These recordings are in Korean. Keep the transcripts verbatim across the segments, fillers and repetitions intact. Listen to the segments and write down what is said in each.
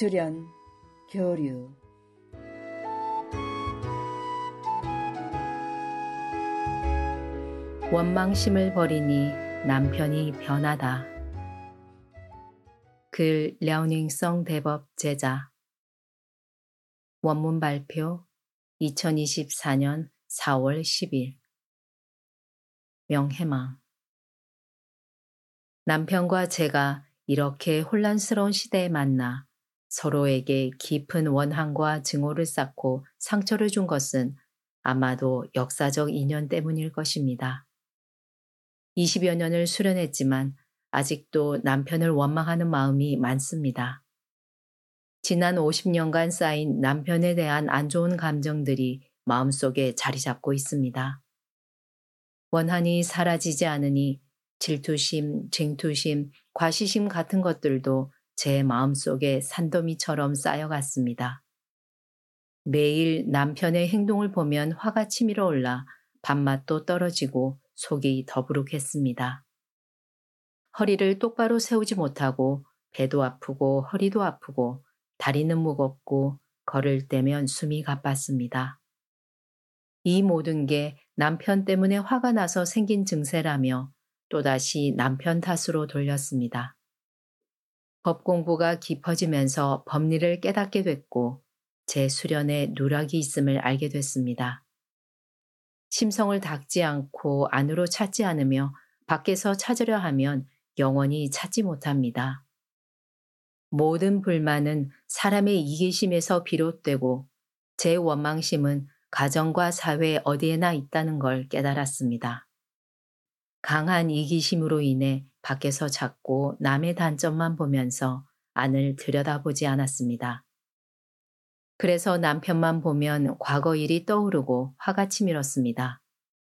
수련, 교류. 원망심을 버리니 남편이 변하다. 글 려닝성 대법 제자. 원문 발표 이천이십사 년 사월 십일. 명해망. 남편과 제가 이렇게 혼란스러운 시대에 만나 서로에게 깊은 원한과 증오를 쌓고 상처를 준 것은 아마도 역사적 인연 때문일 것입니다. 이십여 년을 수련했지만 아직도 남편을 원망하는 마음이 많습니다. 지난 오십 년간 쌓인 남편에 대한 안 좋은 감정들이 마음속에 자리 잡고 있습니다. 원한이 사라지지 않으니 질투심, 쟁투심, 과시심 같은 것들도 제 마음속에 산더미처럼 쌓여갔습니다. 매일 남편의 행동을 보면 화가 치밀어 올라 밥맛도 떨어지고 속이 더부룩했습니다. 허리를 똑바로 세우지 못하고 배도 아프고 허리도 아프고 다리는 무겁고 걸을 때면 숨이 가빴습니다. 이 모든 게 남편 때문에 화가 나서 생긴 증세라며 또다시 남편 탓으로 돌렸습니다. 법 공부가 깊어지면서 법리를 깨닫게 됐고 제 수련에 누락이 있음을 알게 됐습니다. 심성을 닦지 않고 안으로 찾지 않으며 밖에서 찾으려 하면 영원히 찾지 못합니다. 모든 불만은 사람의 이기심에서 비롯되고 제 원망심은 가정과 사회 어디에나 있다는 걸 깨달았습니다. 강한 이기심으로 인해 밖에서 찾고 남의 단점만 보면서 안을 들여다보지 않았습니다. 그래서 남편만 보면 과거 일이 떠오르고 화가 치밀었습니다.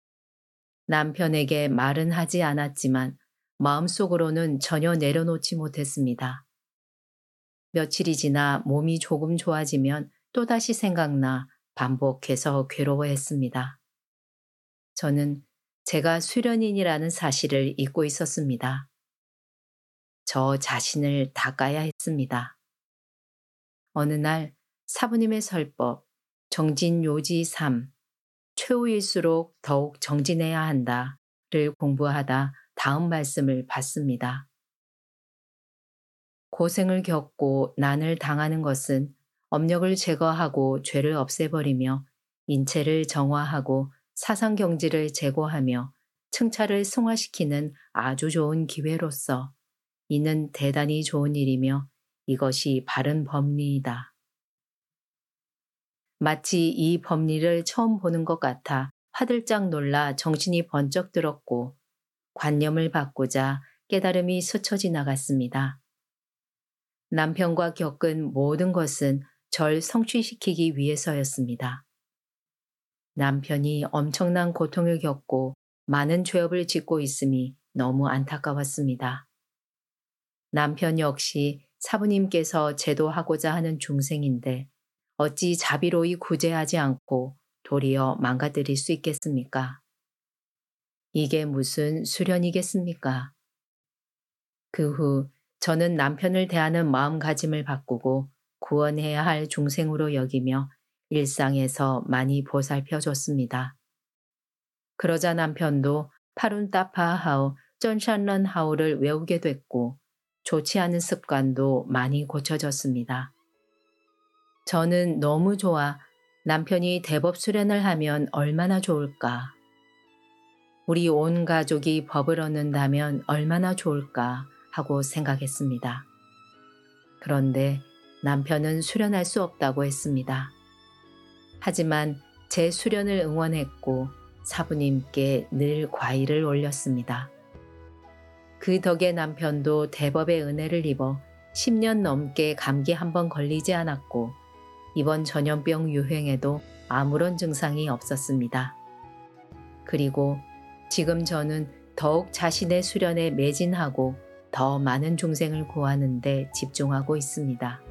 남편에게 말은 하지 않았지만 마음속으로는 전혀 내려놓지 못했습니다. 며칠이 지나 몸이 조금 좋아지면 또다시 생각나 반복해서 괴로워했습니다. 저는 제가 수련인이라는 사실을 잊고 있었습니다. 저 자신을 닦아야 했습니다. 어느 날 사부님의 설법, 정진요지 삼, 최후일수록 더욱 정진해야 한다를 공부하다 다음 말씀을 받습니다. 고생을 겪고 난을 당하는 것은 업력을 제거하고 죄를 없애버리며 인체를 정화하고 사상경지를 제고하며 승차를 승화시키는 아주 좋은 기회로서 이는 대단히 좋은 일이며 이것이 바른 법리이다. 마치 이 법리를 처음 보는 것 같아 화들짝 놀라 정신이 번쩍 들었고 관념을 받고자 깨달음이 스쳐 지나갔습니다. 남편과 겪은 모든 것은 절 성취시키기 위해서였습니다. 남편이 엄청난 고통을 겪고 많은 죄업을 짓고 있음이 너무 안타까웠습니다. 남편 역시 사부님께서 제도하고자 하는 중생인데 어찌 자비로이 구제하지 않고 도리어 망가뜨릴 수 있겠습니까? 이게 무슨 수련이겠습니까? 그 후 저는 남편을 대하는 마음가짐을 바꾸고 구원해야 할 중생으로 여기며 일상에서 많이 보살펴줬습니다. 그러자 남편도 파룬따파하오, 쩐샨런하오를 외우게 됐고 좋지 않은 습관도 많이 고쳐졌습니다. 저는 너무 좋아 남편이 대법 수련을 하면 얼마나 좋을까. 우리 온 가족이 법을 얻는다면 얼마나 좋을까 하고 생각했습니다. 그런데 남편은 수련할 수 없다고 했습니다. 하지만 제 수련을 응원했고 사부님께 늘 과의를 올렸습니다. 그 덕에 남편도 대법의 은혜를 입어 십 년 넘게 감기 한 번 걸리지 않았고 이번 전염병 유행에도 아무런 증상이 없었습니다. 그리고 지금 저는 더욱 자신의 수련에 매진하고 더 많은 중생을 구하는 데 집중하고 있습니다.